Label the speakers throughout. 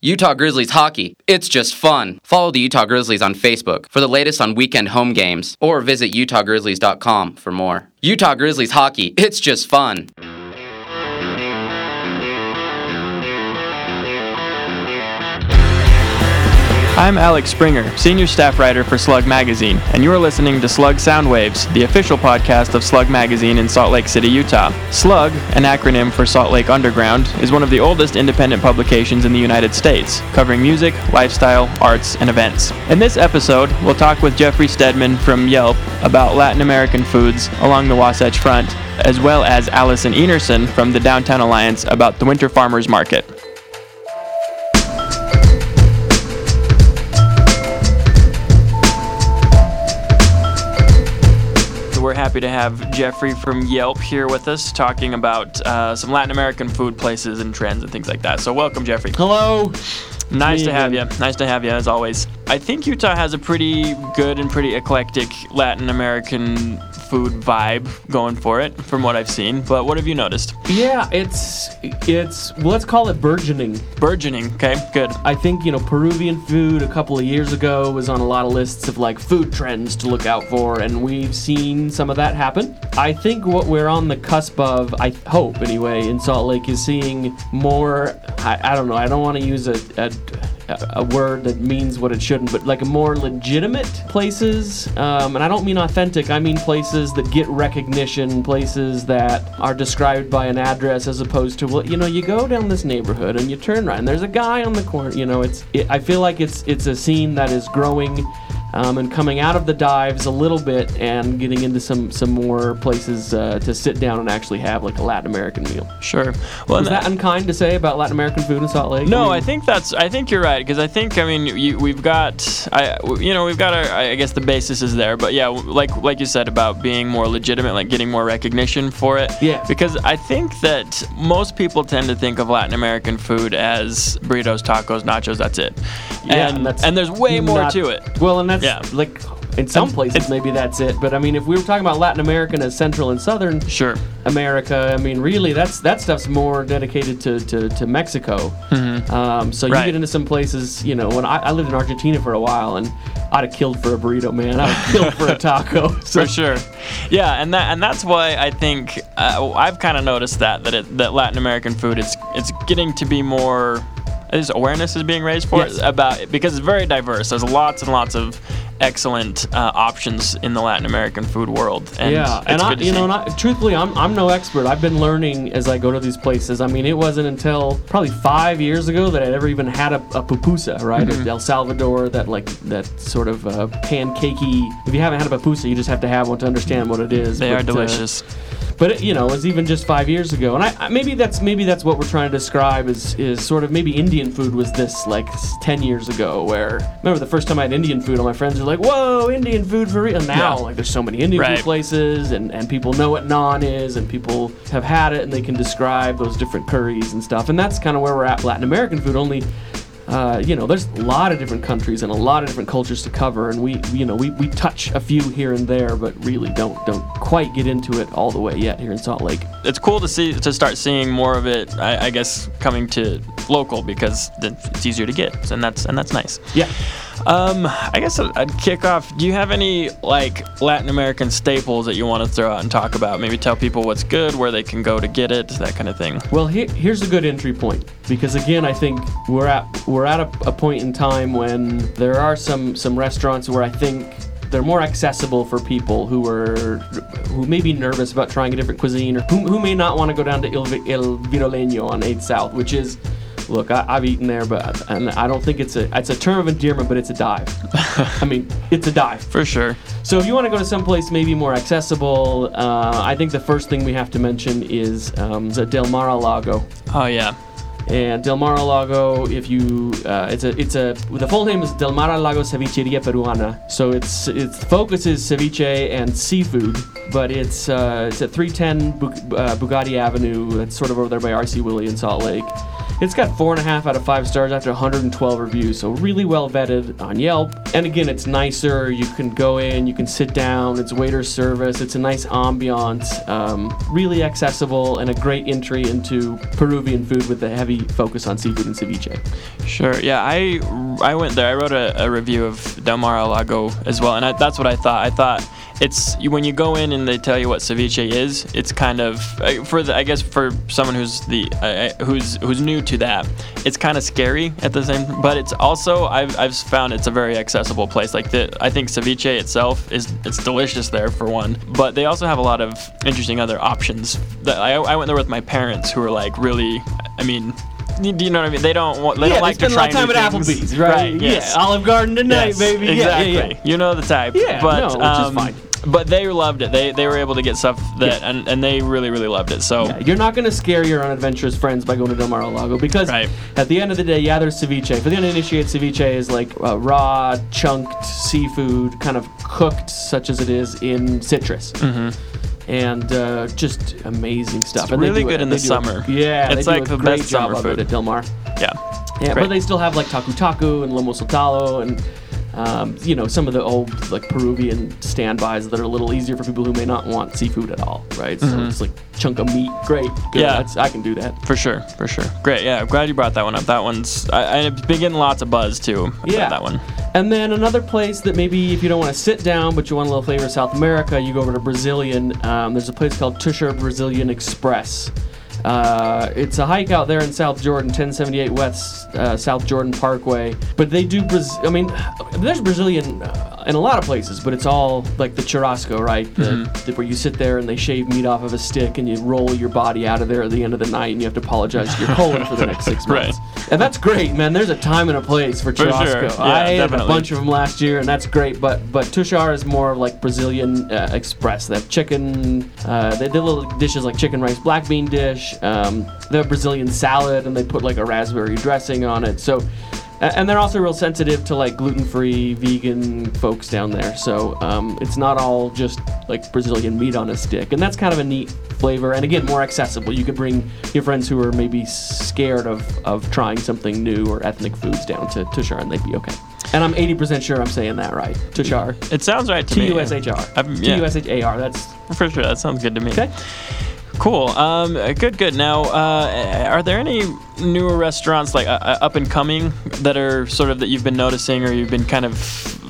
Speaker 1: Utah Grizzlies hockey, it's just fun. Follow the Utah Grizzlies on Facebook for the latest on weekend home games, or visit utahgrizzlies.com for more. Utah Grizzlies hockey, it's just fun.
Speaker 2: I'm Alex Springer, Senior Staff Writer for Slug Magazine, and you are listening to Slug Soundwaves, the official podcast of Slug Magazine in Salt Lake City, Utah. Slug, an acronym for Salt Lake Underground, is one of the oldest independent publications in the United States, covering music, lifestyle, arts, and events. In this episode, we'll talk with Jeffrey Stedman from Yelp about Latin American foods along the Wasatch Front, as well as Allison Enerson from the Downtown Alliance about the Winter Farmers Market. We're happy to have Jeffrey from Yelp here with us talking about some Latin American food places and trends and things like that. So welcome, Jeffrey.
Speaker 3: Hello.
Speaker 2: Nice to have you. Nice to have you, as always. I think Utah has a pretty good and pretty eclectic Latin American food vibe going for it, from what I've seen. But what have you noticed?
Speaker 3: Yeah, it's let's call it burgeoning.
Speaker 2: Burgeoning, okay, good.
Speaker 3: I think, Peruvian food a couple of years ago was on a lot of lists of like food trends to look out for, and we've seen some of that happen. I think what we're on the cusp of, I hope anyway, in Salt Lake is seeing more, I don't know, I don't want to use a word that means what it shouldn't, but like a more legitimate places, and I don't mean authentic, I mean places that get recognition, places that are described by an address as opposed to, well, you go down this neighborhood and you turn right and there's a guy on the corner, I feel like it's a scene that is growing and coming out of the dives a little bit and getting into some more places to sit down and actually have like a Latin American meal.
Speaker 2: Sure. Well,
Speaker 3: is that unkind to say about Latin American food in Salt Lake?
Speaker 2: No, I think you're right, because we've got I guess the basis is there, but yeah, like you said about being more legitimate, like getting more recognition for it.
Speaker 3: Yeah.
Speaker 2: Because I think that most people tend to think of Latin American food as burritos, tacos, nachos. That's it.
Speaker 3: Yeah,
Speaker 2: and there's way more to it.
Speaker 3: Well, and that's like in some places maybe that's it, but I mean if we were talking about Latin American as Central and Southern America, I mean really that stuff's more dedicated to Mexico. Mm-hmm. So you get into some places, when I lived in Argentina for a while, and I'd have killed for a burrito, man. I'd have killed for a taco. So.
Speaker 2: For sure. Yeah, and that's why I think I've kind of noticed that Latin American food it's getting to be more. Awareness is being raised for it because it's very diverse. There's lots and lots of excellent options in the Latin American food world. And
Speaker 3: truthfully, I'm no expert. I've been learning as I go to these places. I mean, it wasn't until probably 5 years ago that I'd ever even had a pupusa, right? Mm-hmm. El Salvador, that sort of pancakey. If you haven't had a pupusa, you just have to have one to understand what it is.
Speaker 2: They are delicious.
Speaker 3: But it was even just 5 years ago, and maybe that's what we're trying to describe is sort of maybe Indian food was this like 10 years ago. Where remember the first time I had Indian food, all my friends were like, "Whoa, Indian food for real!" And now like there's so many Indian food places, and people know what naan is, and people have had it, and they can describe those different curries and stuff. And that's kind of where we're at. Latin American food only. There's a lot of different countries and a lot of different cultures to cover, and we touch a few here and there, but really don't quite get into it all the way yet here in Salt Lake.
Speaker 2: It's cool to start seeing more of it, I guess, coming to local, because it's easier to get, and that's nice.
Speaker 3: Yeah.
Speaker 2: I guess I'd kick off. Do you have any like Latin American staples that you want to throw out and talk about? Maybe tell people what's good, where they can go to get it, that kind of thing.
Speaker 3: Well, here's a good entry point, because again, I think we're at a point in time when there are some restaurants where I think they're more accessible for people who may be nervous about trying a different cuisine, or who may not want to go down to El Viroleño on 8th South, which is. Look, I've eaten there, and I don't think it's a term of endearment, but it's a dive. I mean, it's a dive.
Speaker 2: For sure.
Speaker 3: So if you want to go to someplace maybe more accessible, I think the first thing we have to mention is Del Mar al Lago.
Speaker 2: Oh, yeah.
Speaker 3: And Del Mar al Lago, the full name is Del Mar al Lago Cevicheria Peruana. So its focus is ceviche and seafood, but it's at 310 Bugatti Avenue. It's sort of over there by R.C. Willey in Salt Lake. It's got 4.5 out of 5 stars after 112 reviews, so really well vetted on Yelp. And again, it's nicer. You can go in, you can sit down. It's waiter service. It's a nice ambiance, really accessible, and a great entry into Peruvian food with the heavy heavy focus on seafood and ceviche.
Speaker 2: Sure. Yeah, I went there. I wrote a review of Del Mar al Lago as well, and that's what I thought. I thought it's when you go in and they tell you what ceviche is, it's kind of I guess for someone who's who's new to that, it's kind of scary at the same. But it's also I've found it's a very accessible place. Like I think ceviche itself it's delicious there for one, but they also have a lot of interesting other options. That I went there with my parents who were like really, I mean. Do you know what I mean? They don't like to try new things.
Speaker 3: Spend a lot of time at Applebee's, right?
Speaker 2: Yes.
Speaker 3: Yeah, Olive Garden tonight, baby.
Speaker 2: Exactly.
Speaker 3: Yeah.
Speaker 2: You know the type.
Speaker 3: Yeah,
Speaker 2: but,
Speaker 3: which is fine.
Speaker 2: But they loved it. They were able to get stuff that, and they really, really loved it. So
Speaker 3: you're not going to scare your unadventurous friends by going to Del Mar al Lago because at the end of the day, there's ceviche. For the uninitiated, ceviche is like raw, chunked seafood, kind of cooked, such as it is in citrus. Mm-hmm. And just amazing stuff.
Speaker 2: It's
Speaker 3: and
Speaker 2: really good in the summer.
Speaker 3: It's
Speaker 2: like the best summer
Speaker 3: food at Del Mar.
Speaker 2: Yeah,
Speaker 3: but they still have like taku taku and lomo saltado and some of the old like Peruvian standbys that are a little easier for people who may not want seafood at all, right? So it's like chunk of meat, great. Good.
Speaker 2: Yeah,
Speaker 3: I can do that.
Speaker 2: For sure. Great, yeah, I'm glad you brought that one up. That one's, I've been getting lots of buzz too about that one.
Speaker 3: And then another place that maybe if you don't want to sit down but you want a little flavor of South America, you go over to Brazilian. There's a place called Tuxar Brazilian Express. It's a hike out there in South Jordan, 1078 West South Jordan Parkway. But they do there's Brazilian in a lot of places, but it's all like the churrasco, right? Where you sit there and they shave meat off of a stick and you roll your body out of there at the end of the night and you have to apologize to your colon for the next 6 months. And that's great, man. There's a time and a place for churrasco.
Speaker 2: Sure. Yeah,
Speaker 3: I had
Speaker 2: definitely.
Speaker 3: a bunch of them last year, and that's great. But Tuxar is more like Brazilian Express. They have chicken. They do little dishes like chicken rice black bean dish. They have Brazilian salad, and they put like a raspberry dressing on it. So, and they're also real sensitive to like gluten-free, vegan folks down there. So it's not all just like Brazilian meat on a stick, and that's kind of a neat flavor. And again, more accessible. You could bring your friends who are maybe scared of trying something new or ethnic foods down to Tuxar, and they'd be okay. And I'm 80% sure I'm saying that right. Tuxar.
Speaker 2: It sounds right to me.
Speaker 3: Tushar. Tushar. That's
Speaker 2: for sure. That sounds good to me.
Speaker 3: Okay.
Speaker 2: Cool. Good. Now, are there any newer restaurants like up and coming that are sort of that you've been noticing or you've been kind of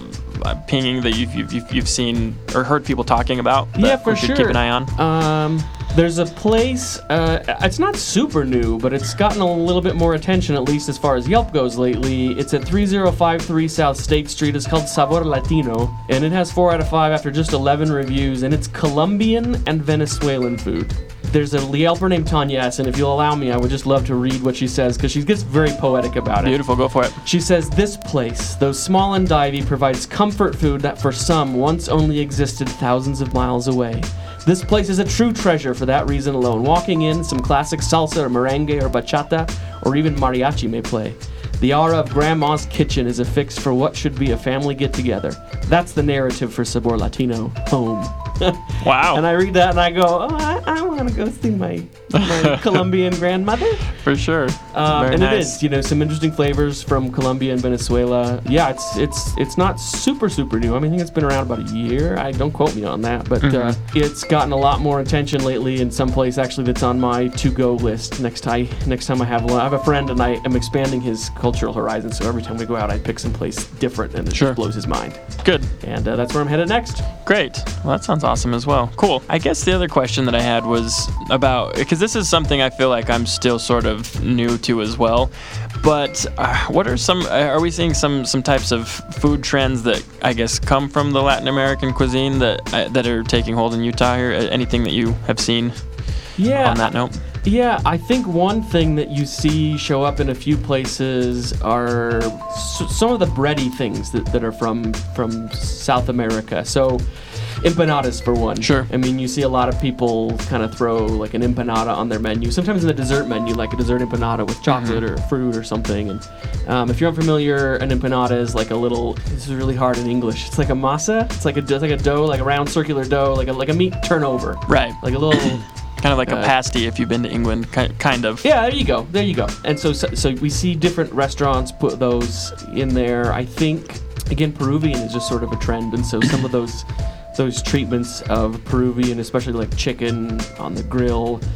Speaker 2: pinging that you've seen or heard people talking about?
Speaker 3: Yeah, for sure.
Speaker 2: Keep an eye on.
Speaker 3: There's a place. It's not super new, but it's gotten a little bit more attention, at least as far as Yelp goes lately. It's at 3053 South State Street. It's called Sabor Latino, and it has 4 out of 5 after just 11 reviews, and it's Colombian and Venezuelan food. There's a Yelper named Tanya S., and if you'll allow me, I would just love to read what she says, because she gets very poetic about it.
Speaker 2: Beautiful, go for it.
Speaker 3: She says, "This place, though small and divey, provides comfort food that for some once only existed thousands of miles away. This place is a true treasure for that reason alone. Walking in, some classic salsa or merengue or bachata or even mariachi may play. The aura of Grandma's kitchen is a fix for what should be a family get-together. That's the narrative for Sabor Latino, home."
Speaker 2: Wow.
Speaker 3: And I read that and I go, I want to go see my Colombian grandmother.
Speaker 2: For sure.
Speaker 3: And
Speaker 2: nice.
Speaker 3: it is, some interesting flavors from Colombia and Venezuela. Yeah, it's not super new. I mean, I think it's been around about a year. Don't quote me on that, but it's gotten a lot more attention lately in some place actually that's on my to-go list. Next time I have one. I have a friend and I am expanding his cultural horizons, so every time we go out, I pick some place different and it just blows his mind.
Speaker 2: Good.
Speaker 3: And that's where I'm headed next.
Speaker 2: Great. Well, that sounds awesome as well. Cool. I guess the other question that I had was about, because this is something I feel like I'm still sort of new to as well, but what are are we seeing some types of food trends that I guess come from the Latin American cuisine that are taking hold in Utah here? Anything that you have seen on that note?
Speaker 3: Yeah, I think one thing that you see show up in a few places are some of the bready things that are from South America. So empanadas for one.
Speaker 2: Sure.
Speaker 3: I mean, you see a lot of people kind of throw like an empanada on their menu. Sometimes in the dessert menu, like a dessert empanada with chocolate or fruit or something. And if you're unfamiliar, an empanada is like a little. This is really hard in English. It's like a masa. It's like a dough, like a round circular dough, like a meat turnover.
Speaker 2: Right.
Speaker 3: Like a little.
Speaker 2: Kind of like a pasty if you've been to England, kind of.
Speaker 3: Yeah, there you go. And so we see different restaurants put those in there. I think, again, Peruvian is just sort of a trend, and so some of those treatments of Peruvian, especially like chicken on the grill,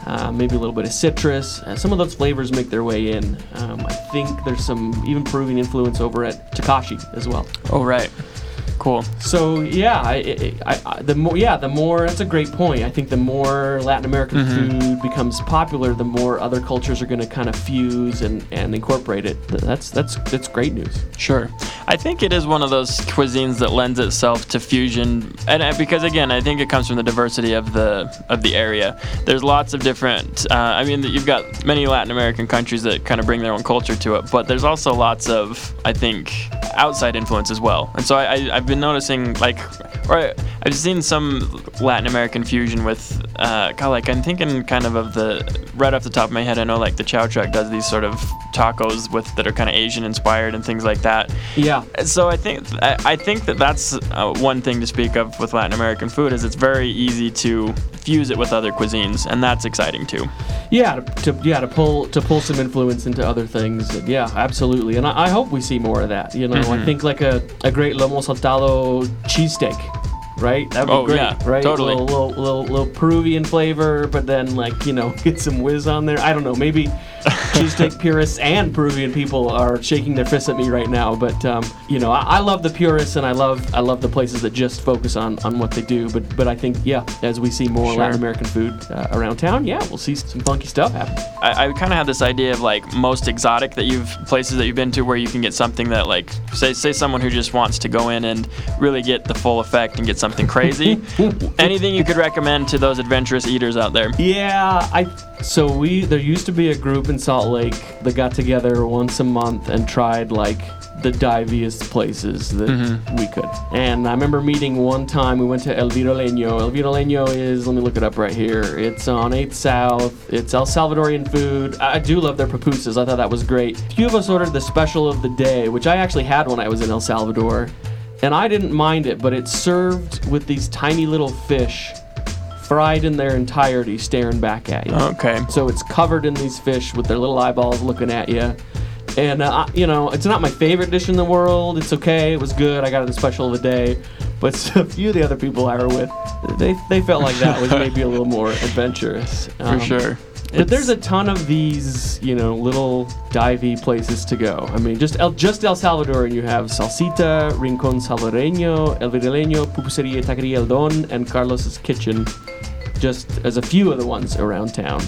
Speaker 3: maybe a little bit of citrus. Some of those flavors make their way in. I think there's some even Peruvian influence over at Takashi as well.
Speaker 2: Oh, right. Cool.
Speaker 3: So the more that's a great point. I think the more Latin American food becomes popular, the more other cultures are going to kind of fuse and incorporate it. That's great news.
Speaker 2: Sure. I think it is one of those cuisines that lends itself to fusion, and because again, I think it comes from the diversity of the area. There's lots of different. You've got many Latin American countries that kind of bring their own culture to it, but there's also lots of, I think, outside influence as well. And so I've been noticing, I've seen some Latin American fusion with, I'm thinking kind of right off the top of my head, I know like the Chow Truck does these sort of tacos that are kind of Asian inspired and things like that.
Speaker 3: Yeah.
Speaker 2: So I think that's one thing to speak of with Latin American food is it's very easy to fuse it with other cuisines, and that's exciting too.
Speaker 3: Yeah, to pull some influence into other things. Yeah, absolutely. And I hope we see more of that. I think like a great lomo saltado cheesesteak, right? That'd be great,
Speaker 2: yeah,
Speaker 3: right?
Speaker 2: Totally.
Speaker 3: Little Peruvian flavor, but then get some whiz on there. I don't know, maybe cheesesteak purists and Peruvian people are shaking their fists at me right now, but I love the purists and I love the places that just focus on what they do, but I think as we see more Latin American food around town, we'll see some funky stuff happen.
Speaker 2: I kind of have this idea of like most exotic places that you've been to where you can get something that like say someone who just wants to go in and really get the full effect and get something crazy. Anything you could recommend to those adventurous eaters out there?
Speaker 3: There used to be a group in Salt Lake that got together once a month and tried like the diviest places that we could. And I remember meeting one time, we went to El Viroleño. El Viroleño is, let me look it up right here. It's on 8th South. It's El Salvadorian food. I do love their pupusas. I thought that was great. A few of us ordered the special of the day, which I actually had when I was in El Salvador. And I didn't mind it, but it's served with these tiny little fish fried in their entirety, staring back at you.
Speaker 2: Okay.
Speaker 3: So it's covered in these fish with their little eyeballs looking at you. And, it's not my favorite dish in the world. It's okay. It was good. I got it the special of the day. But a few of the other people I were with, they felt like that was maybe a little more adventurous.
Speaker 2: For sure.
Speaker 3: But there's a ton of these, little divey places to go. I mean, just El Salvador, and you have Salsita, Rincón Salvadoreño, El Viroleño, Pupusería Taquería El Don, and Carlos's Kitchen, just as a few of the ones around town.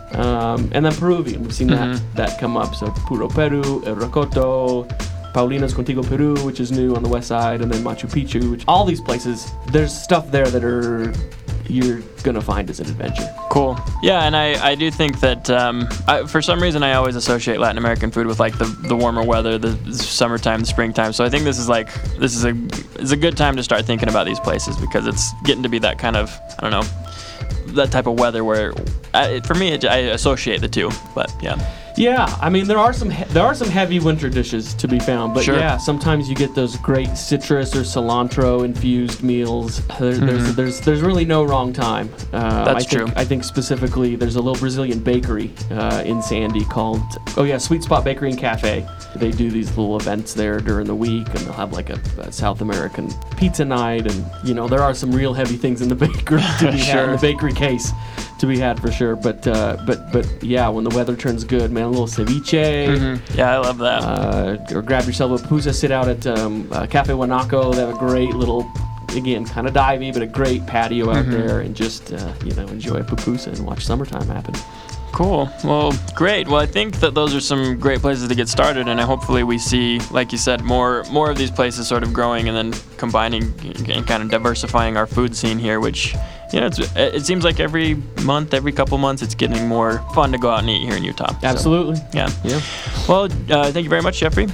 Speaker 3: And then Peruvian, we've seen that come up. So Puro Peru, El Rocoto, Paulina's Contigo Peru, which is new on the west side, and then Machu Picchu. All these places, there's stuff there that you're gonna find as an adventure. Cool.
Speaker 2: Yeah, and I do think that for some reason I always associate Latin American food with like the warmer weather, the summertime, the springtime. So I think this is a good time to start thinking about these places because it's getting to be that kind of, I don't know, that type of weather where for me I associate the two. But
Speaker 3: yeah, I mean there are some heavy winter dishes to be found, but
Speaker 2: sure.
Speaker 3: Sometimes you get those great citrus or cilantro infused meals. There's really no wrong time.
Speaker 2: That's true.
Speaker 3: I think specifically there's a little Brazilian bakery in Sandy called Sweet Spot Bakery and Cafe. They do these little events there during the week, and they'll have like a South American pizza night, and there are some real heavy things in the bakery to be had, in the bakery case to be had for sure. But when the weather turns good, man, a little ceviche.
Speaker 2: Yeah, I love that.
Speaker 3: Or grab yourself a pupusa, sit out at Cafe Guanaco. They have a great little, again, kind of divey, but a great patio out there, and just enjoy a pupusa and watch summertime happen.
Speaker 2: Cool. Well, great. Well, I think that those are some great places to get started, and hopefully we see, like you said, more of these places sort of growing and then combining and kind of diversifying our food scene here, which, it seems like every couple months, it's getting more fun to go out and eat here in Utah.
Speaker 3: Absolutely.
Speaker 2: So, yeah. Well, thank you very much, Jeffrey.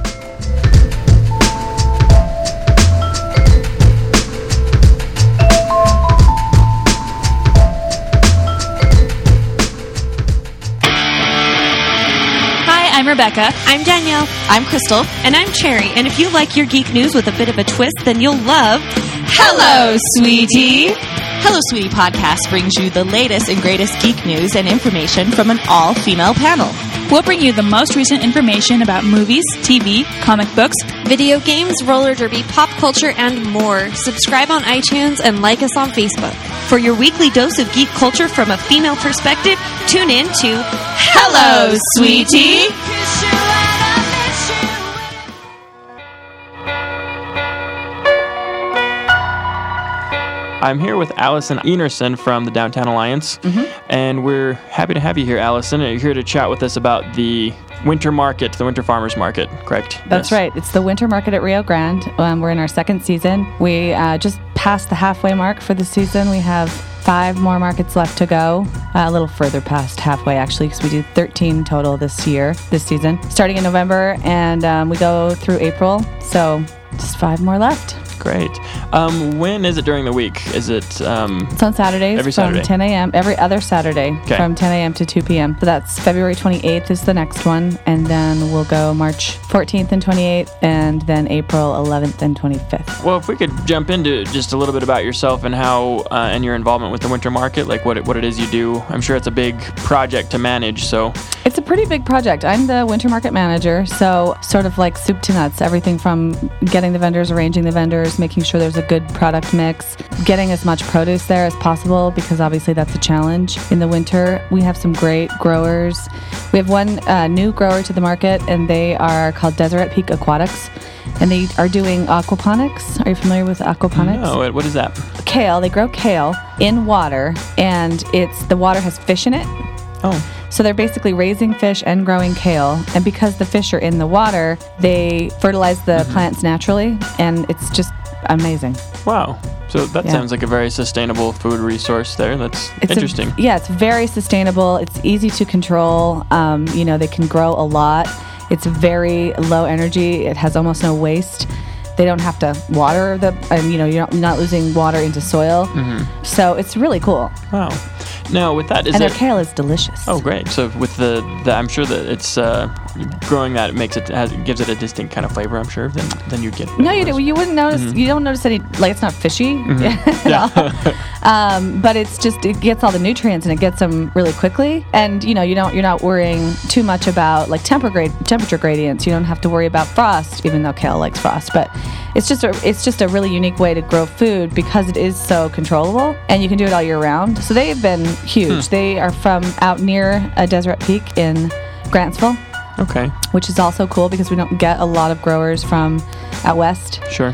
Speaker 4: I'm Rebecca.
Speaker 5: I'm Danielle.
Speaker 6: I'm Crystal.
Speaker 5: And I'm Cherry.
Speaker 4: And if you like your geek news with a bit of a twist, then you'll love
Speaker 6: Hello, Sweetie! Hello, Sweetie podcast brings you the latest and greatest geek news and information from an all-female panel.
Speaker 4: We'll bring you the most recent information about movies, TV, comic books,
Speaker 5: video games, roller derby, pop culture, and more. Subscribe on iTunes and like us on Facebook.
Speaker 6: For your weekly dose of geek culture from a female perspective, tune in to Hello, Sweetie!
Speaker 2: I'm here with Allison Enerson from the Downtown Alliance, and we're happy to have you here, Allison. You're here to chat with us about the winter market, the winter farmers market, correct?
Speaker 5: That's right. It's the winter market at Rio Grande. We're in our second season. We just passed the halfway mark for the season. We have 5 more markets left to go, a little further past halfway actually, because we do 13 total this season, starting in November, and we go through April, so just 5 more left.
Speaker 2: Great. When is it during the week? Is it...
Speaker 5: It's on Saturdays
Speaker 2: every
Speaker 5: from
Speaker 2: Saturday?
Speaker 5: 10 a.m. Every other Saturday from 10 a.m. to 2 p.m. So that's February 28th is the next one, and then we'll go March 14th and 28th, and then April 11th and 25th.
Speaker 2: Well, if we could jump into just a little bit about yourself and how and your involvement with the winter market, like what it is you do. I'm sure it's a big project to manage, so...
Speaker 5: It's a pretty big project. I'm the winter market manager, so sort of like soup to nuts, everything from getting the vendors, arranging the vendors, making sure there's a good product mix, getting as much produce there as possible, because obviously that's a challenge in the winter. We have some great growers. We have one new grower to the market, and they are called Deseret Peak Aquatics, and they are doing aquaponics. Are you familiar with aquaponics?
Speaker 2: No, what is that?
Speaker 5: Kale. They grow kale in water, and the water has fish in it.
Speaker 2: Oh.
Speaker 5: So they're basically raising fish and growing kale, and because the fish are in the water, they fertilize the plants naturally, and it's just amazing.
Speaker 2: Wow. So that sounds like a very sustainable food resource there. That's interesting.
Speaker 5: It's very sustainable. It's easy to control. They can grow a lot. It's very low energy. It has almost no waste. They don't have to water you're not losing water into soil. So it's really cool.
Speaker 2: Wow. Now, with that,
Speaker 5: their kale is delicious.
Speaker 2: Oh, great! So with the I'm sure that it's growing that gives it a distinct kind of flavor. I'm sure than you'd get.
Speaker 5: No, you wouldn't notice. You don't notice any, like, it's not fishy at all. But it gets all the nutrients and it gets them really quickly. And you're not worrying too much about like temperature gradients. You don't have to worry about frost, even though kale likes frost. But it's just a really unique way to grow food because it is so controllable, and you can do it all year round. So they've been huge. They are from out near Deseret Peak in Grantsville.
Speaker 2: Okay.
Speaker 5: Which is also cool because we don't get a lot of growers from out west.
Speaker 2: Sure.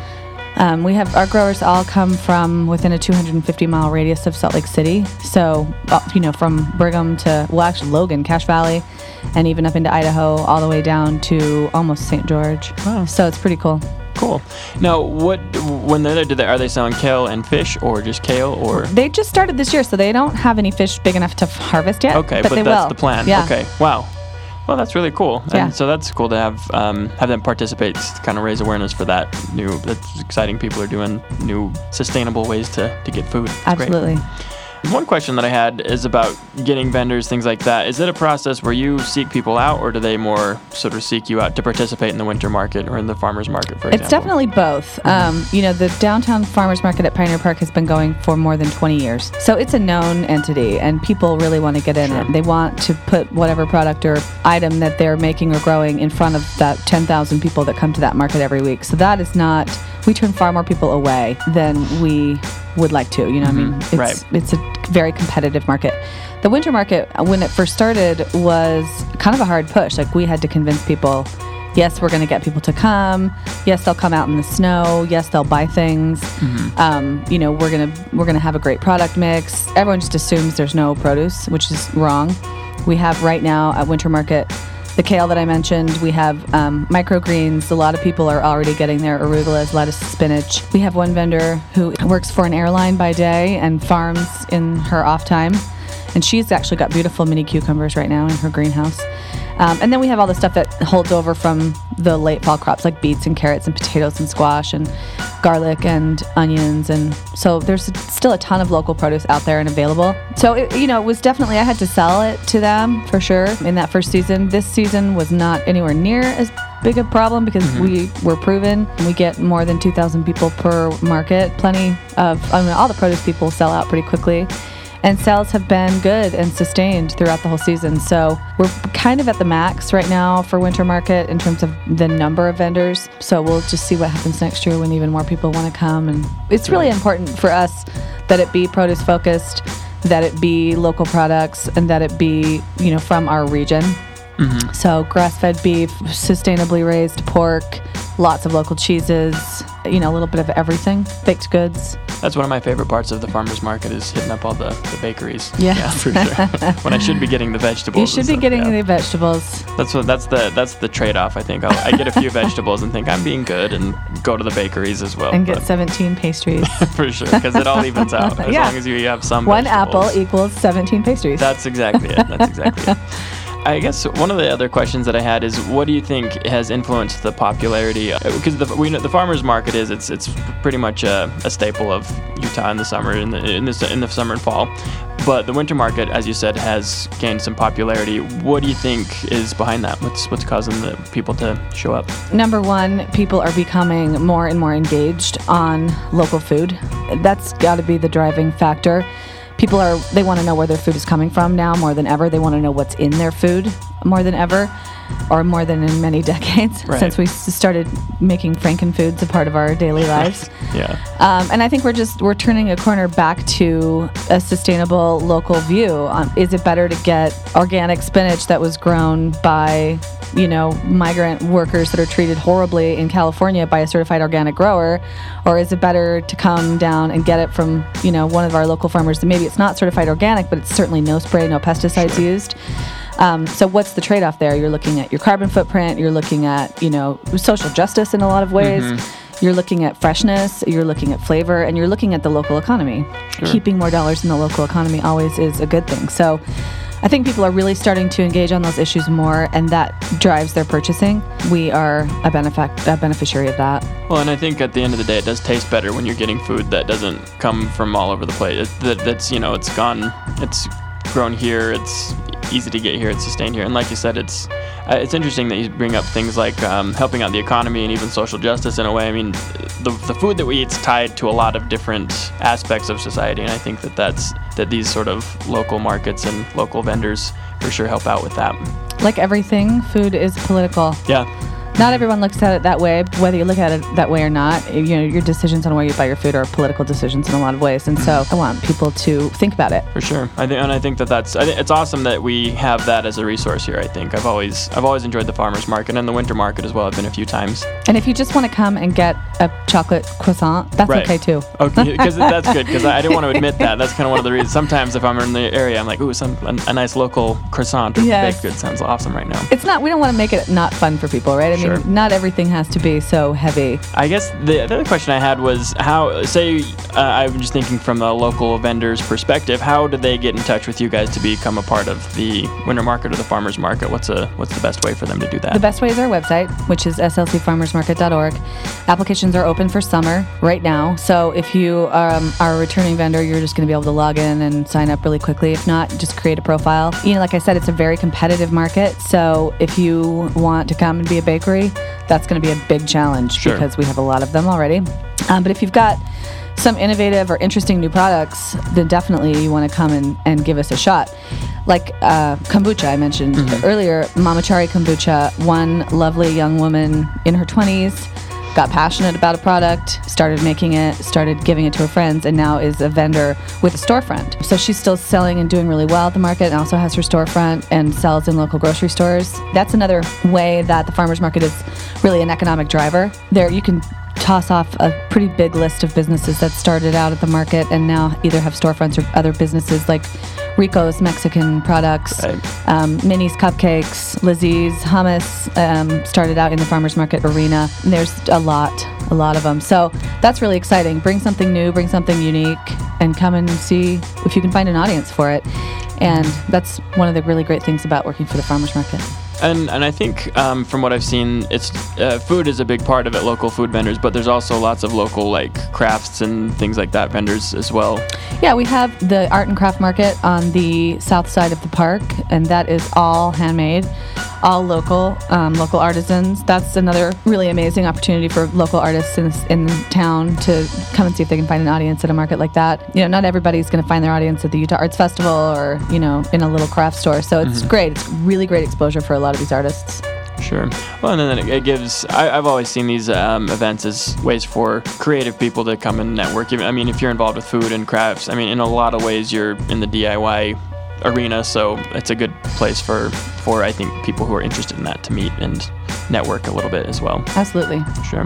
Speaker 5: We have our growers all come from within a 250-mile radius of Salt Lake City. So, from Brigham to, actually Logan, Cache Valley, and even up into Idaho, all the way down to almost St. George.
Speaker 2: Wow.
Speaker 5: So it's pretty cool.
Speaker 2: Cool. Now, when they're there, are they selling kale and fish, or just kale, or?
Speaker 5: They just started this year, so they don't have any fish big enough to harvest yet.
Speaker 2: Okay, but
Speaker 5: they
Speaker 2: that's
Speaker 5: will.
Speaker 2: the plan.
Speaker 5: Yeah.
Speaker 2: Okay. Wow. Well, that's really cool.
Speaker 5: Yeah.
Speaker 2: And so that's cool to have them participate, kind of raise awareness for that. That's exciting. People are doing new sustainable ways to get food. It's
Speaker 5: absolutely.
Speaker 2: Great. One question that I had is about getting vendors, things like that. Is it a process where you seek people out, or do they more sort of seek you out to participate in the winter market or in the farmers market, for example?
Speaker 5: It's definitely both. The downtown farmers market at Pioneer Park has been going for more than 20 years. So it's a known entity, and people really want to get in it. They want to put whatever product or item that they're making or growing in front of that 10,000 people that come to that market every week. So that is not, we turn far more people away than we would like to, It's a very competitive market. The winter market, when it first started, was kind of a hard push. Like, we had to convince people, yes, we're going to get people to come. Yes, they'll come out in the snow. Yes, they'll buy things. We're gonna have a great product mix. Everyone just assumes there's no produce, which is wrong. We have right now at Winter Market the kale that I mentioned. We have microgreens. A lot of people are already getting their arugulas, lettuce, spinach. We have one vendor who works for an airline by day and farms in her off time. And she's actually got beautiful mini cucumbers right now in her greenhouse. And then we have all the stuff that holds over from the late fall crops, like beets and carrots and potatoes and squash and garlic and onions. And so there's still a ton of local produce out there and available. So, it was definitely, I had to sell it to them for sure in that first season. This season was not anywhere near as big a problem because we were proven. We get more than 2,000 people per market. Plenty of, all the produce people sell out pretty quickly. And sales have been good and sustained throughout the whole season. So we're kind of at the max right now for winter market in terms of the number of vendors. So we'll just see what happens next year when even more people want to come. And it's really important for us that it be produce focused, that it be local products, and that it be, from our region. Mm-hmm. So grass-fed beef, sustainably raised pork, lots of local cheeses, a little bit of everything, baked goods.
Speaker 2: That's one of my favorite parts of the farmers market is hitting up all the bakeries.
Speaker 5: Yeah,
Speaker 2: for sure. When I should be getting the vegetables.
Speaker 5: You should be getting the vegetables.
Speaker 2: That's the trade-off. I think I get a few vegetables and think I'm being good and go to the bakeries as well.
Speaker 5: And get 17 pastries.
Speaker 2: For sure, because it all evens out as long as you have some.
Speaker 5: One
Speaker 2: vegetables.
Speaker 5: apple equals 17 pastries.
Speaker 2: That's exactly it. I guess one of the other questions that I had is, what do you think has influenced the popularity? Because we know the farmers market it's pretty much a staple of Utah in the summer, in the summer and fall. But the winter market, as you said, has gained some popularity. What do you think is behind that? What's causing the people to show up?
Speaker 5: Number one, people are becoming more and more engaged on local food. That's got to be the driving factor. People they want to know where their food is coming from now more than ever. They want to know what's in their food more than ever, or more than in many decades,
Speaker 2: right,
Speaker 5: since we started making frankenfoods a part of our daily lives.
Speaker 2: Yeah.
Speaker 5: And I think we're turning a corner back to a sustainable local view. Is it better to get organic spinach that was grown by migrant workers that are treated horribly in California by a certified organic grower? Or is it better to come down and get it from, one of our local farmers? Maybe it's not certified organic, but it's certainly no spray, no pesticides used. So what's the trade-off there? You're looking at your carbon footprint, you're looking at, social justice in a lot of ways. Mm-hmm. You're looking at freshness, you're looking at flavor, and you're looking at the local economy. Sure. Keeping more dollars in the local economy always is a good thing. So I think people are really starting to engage on those issues more, and that drives their purchasing. We are a beneficiary of that.
Speaker 2: Well, and I think at the end of the day, it does taste better when you're getting food that doesn't come from all over the place. It's grown here, it's easy to get here, it's sustained here. And like you said, it's interesting that you bring up things like helping out the economy and even social justice in a way. I mean, the food that we eat is tied to a lot of different aspects of society, and I think that these sort of local markets and local vendors for sure help out with that.
Speaker 5: Like everything, food is political.
Speaker 2: Yeah.
Speaker 5: Not everyone looks at it that way. Whether you look at it that way or not, your decisions on where you buy your food are political decisions in a lot of ways. And so I want people to think about it.
Speaker 2: For sure. I think it's awesome that we have that as a resource here. I think I've always enjoyed the farmers market and the winter market as well. I've been a few times.
Speaker 5: And if you just want to come and get a chocolate croissant, that's
Speaker 2: right.
Speaker 5: Okay too.
Speaker 2: Okay, because that's good. Because I didn't want to admit that. That's kind of one of the reasons. Sometimes if I'm in the area, I'm like, ooh, a nice local croissant or baked good sounds awesome right now.
Speaker 5: It's not. We don't want to make it not fun for people, right? I mean, not everything has to be so heavy.
Speaker 2: I guess the other question I had was I'm just thinking from the local vendor's perspective, how do they get in touch with you guys to become a part of the winter market or the farmers market? What's the best way for them to do that?
Speaker 5: The best way is our website, which is slcfarmersmarket.org. Applications are open for summer right now. So if you are a returning vendor, you're just going to be able to log in and sign up really quickly. If not, just create a profile. Like I said, it's a very competitive market. So if you want to come and be a bakery, that's going to be a big challenge because we have a lot of them already. But if you've got some innovative or interesting new products, then definitely you want to come and give us a shot. Like kombucha I mentioned earlier, Mamachari Kombucha, one lovely young woman in her 20s, got passionate about a product, started making it, started giving it to her friends, and now is a vendor with a storefront. So she's still selling and doing really well at the market and also has her storefront and sells in local grocery stores. That's another way that the farmers market is really an economic driver. There you can toss off a pretty big list of businesses that started out at the market and now either have storefronts or other businesses like Rico's Mexican products, Minnie's Cupcakes, Lizzie's Hummus started out in the farmers market arena. There's a lot of them. So that's really exciting. Bring something new, bring something unique, and come and see if you can find an audience for it. And that's one of the really great things about working for the farmers market.
Speaker 2: And I think from what I've seen, it's food is a big part of it, local food vendors, but there's also lots of local like crafts and things like that vendors as well.
Speaker 5: Yeah, we have the art and craft market on the south side of the park, and that is all handmade. all local artisans. That's another really amazing opportunity for local artists in town to come and see if they can find an audience at a market like that. Not everybody's going to find their audience at the Utah Arts Festival or, in a little craft store. So it's great. It's really great exposure for a lot of these artists.
Speaker 2: Sure. Well, and then it gives... I've always seen these events as ways for creative people to come and network. I mean, if you're involved with food and crafts, I mean, in a lot of ways, you're in the DIY arena, so it's a good place for I think, people who are interested in that to meet and network a little bit as well.
Speaker 5: Absolutely.
Speaker 2: Sure.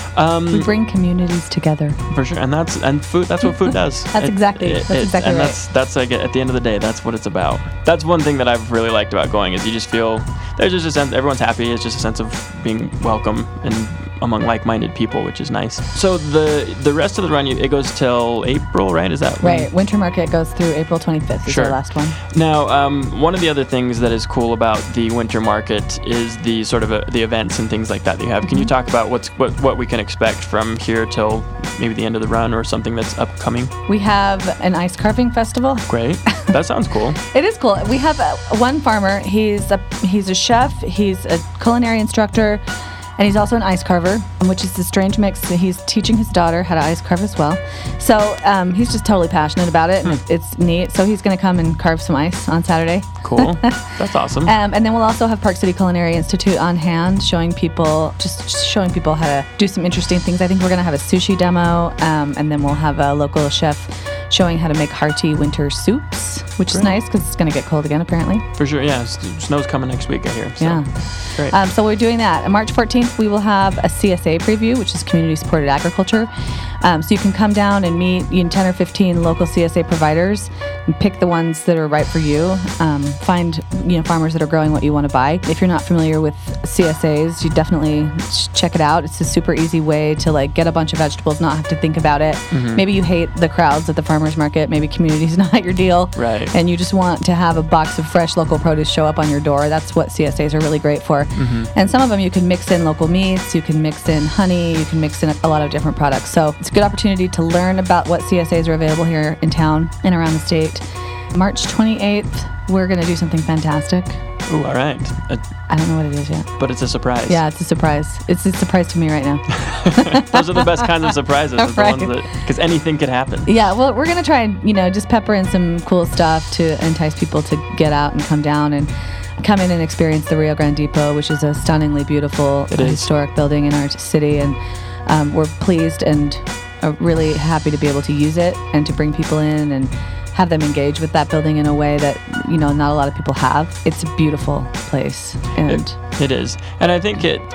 Speaker 5: We bring communities together.
Speaker 2: For sure. And food, that's what food does.
Speaker 5: That's exactly right.
Speaker 2: That's like, at the end of the day, that's what it's about. That's one thing that I've really liked about going, is you just feel there's just a sense, everyone's happy. It's just a sense of being welcome and among like-minded people, which is nice. So the rest of the run, it goes till April, right? Is that
Speaker 5: right? Winter Market goes through April 25th. Is our last one.
Speaker 2: Now, one of the other things that is cool about the Winter Market is the sort of the events and things like that you have. Can you talk about what we can expect from here till maybe the end of the run, or something that's upcoming?
Speaker 5: We have an ice carving festival.
Speaker 2: Great. That sounds cool.
Speaker 5: It is cool. We have one farmer. He's a chef. He's a culinary instructor. And he's also an ice carver, which is a strange mix. He's teaching his daughter how to ice carve as well. So he's just totally passionate about it, and it's neat. So he's going to come and carve some ice on Saturday.
Speaker 2: Cool. That's awesome.
Speaker 5: And then we'll also have Park City Culinary Institute on hand, showing people how to do some interesting things. I think we're going to have a sushi demo, and then we'll have a local chef showing how to make hearty winter soups, which is nice because it's going to get cold again, apparently.
Speaker 2: For sure, yeah. Snow's coming next week, I hear. So.
Speaker 5: Yeah.
Speaker 2: Great.
Speaker 5: So we're doing that. On March 14th, we will have a CSA preview, which is Community Supported Agriculture. So you can come down and meet 10 or 15 local CSA providers and pick the ones that are right for you. Find farmers that are growing what you want to buy. If you're not familiar with CSAs, you definitely check it out. It's a super easy way to get a bunch of vegetables, not have to think about it. Maybe you hate the crowds at the farmers market. Maybe community's not your deal.
Speaker 2: Right.
Speaker 5: And you just want to have a box of fresh local produce show up on your door. That's what CSAs are really great for. And some of them you can mix in local meats, you can mix in honey, you can mix in a lot of different products. So it's a good opportunity to learn about what CSAs are available here in town and around the state. March 28th, we're going to do something fantastic.
Speaker 2: Ooh, all right.
Speaker 5: I don't know what it is yet.
Speaker 2: But it's a surprise.
Speaker 5: Yeah, it's a surprise. It's a surprise to me right now.
Speaker 2: Those are the best kinds of surprises.
Speaker 5: Right.
Speaker 2: The ones because anything could happen.
Speaker 5: Yeah, well, we're going to try and, just pepper in some cool stuff to entice people to get out and come down and come in and experience the Rio Grande Depot, which is a stunningly beautiful historic building in our city. And we're pleased and are really happy to be able to use it and to bring people in and have them engage with that building in a way that, not a lot of people have. It's a beautiful place. And
Speaker 2: it is. And I think it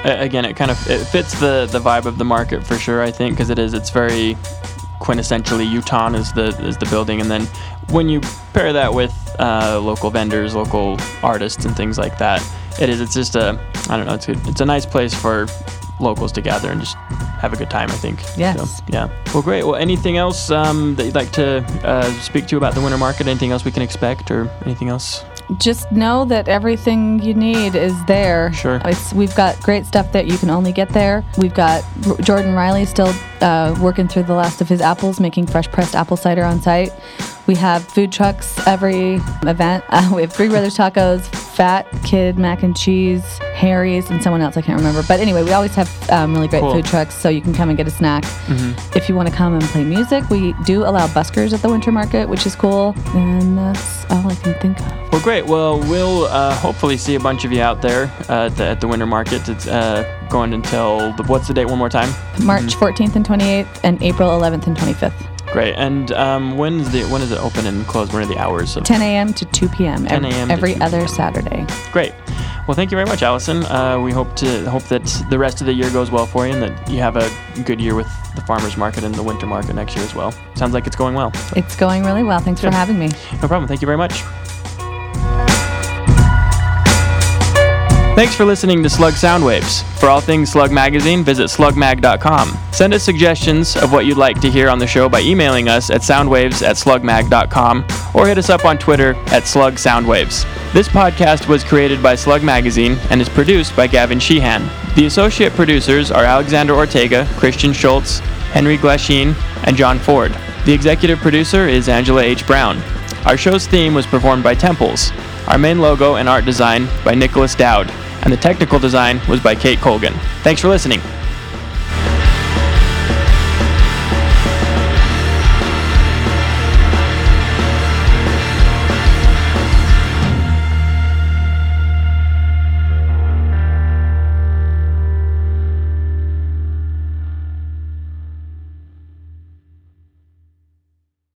Speaker 2: fits the vibe of the market for sure, I think, because it's very quintessentially Utah is the building. And then when you pair that with local vendors, local artists and things like that, it's just it's a nice place for locals to gather and just have a good time, I think.
Speaker 5: Yes.
Speaker 2: So, yeah. Well, great. Well, anything else that you'd like to speak to about the winter market? Anything else we can expect, or anything else?
Speaker 5: Just know that everything you need is there.
Speaker 2: Sure.
Speaker 5: We've got great stuff that you can only get there. We've got Jordan Riley still working through the last of his apples, making fresh pressed apple cider on site. We have food trucks every event. We have Three Brothers Tacos, Fat Kid Mac and Cheese, Harry's, and someone else I can't remember. But anyway, we always have really great food trucks, so you can come and get a snack. If you want to come and play music, we do allow buskers at the Winter Market, which is cool. And that's all I can think of.
Speaker 2: Well, great. Well, we'll hopefully see a bunch of you out there at the Winter Market. It's going until, what's the date one more time?
Speaker 5: March 14th and 28th, and April 11th and 25th.
Speaker 2: Great. And when is it open and closed? When are the hours?
Speaker 5: 10 a.m. to 2 p.m.
Speaker 2: 10 a.m.
Speaker 5: every other Saturday.
Speaker 2: Great. Well, thank you very much, Allison. We hope that the rest of the year goes well for you, and that you have a good year with the farmers market and the winter market next year as well. Sounds like it's going well.
Speaker 5: It's going really well. Thanks for having me.
Speaker 2: No problem. Thank you very much. Thanks for listening to Slug Soundwaves. For all things Slug Magazine, visit slugmag.com. Send us suggestions of what you'd like to hear on the show by emailing us at soundwaves@slugmag.com or hit us up on Twitter @slugsoundwaves. This podcast was created by Slug Magazine and is produced by Gavin Sheehan. The associate producers are Alexander Ortega, Christian Schultz, Henry Glasheen, and John Ford. The executive producer is Angela H. Brown. Our show's theme was performed by Temples. Our main logo and art design by Nicholas Dowd. and the technical design was by Kate Colgan. Thanks for listening.